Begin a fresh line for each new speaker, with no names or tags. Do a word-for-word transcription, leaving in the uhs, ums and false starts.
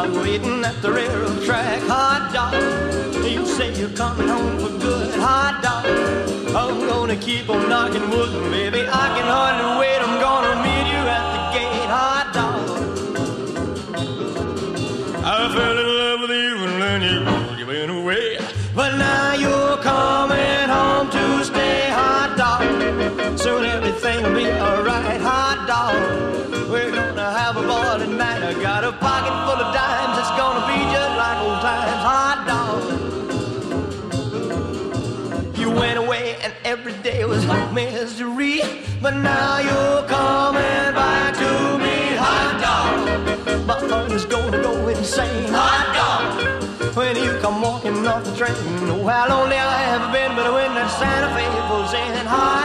waiting at the railroad track. Hot dog, you say you're coming home for good. Hot dog, I'm gonna keep on knocking wood, baby. I can hardly wait. I'm gonna meet you at the gate. Hot dog, I fell in love with you and then you, you went away. But now you're coming home to stay. Hot dog, soon everything will be alright. Hot dog, we're gonna have a ball tonight. I got a pocket full of dimes. It's gonna be just like old times. Hot dog, you went away and every day was like misery. But now you're coming back to me. Hot dog, my heart is gonna go insane. Hot dog, when you come walking off the train. Know how lonely I have been, but when that Santa Fe pulls in. Hot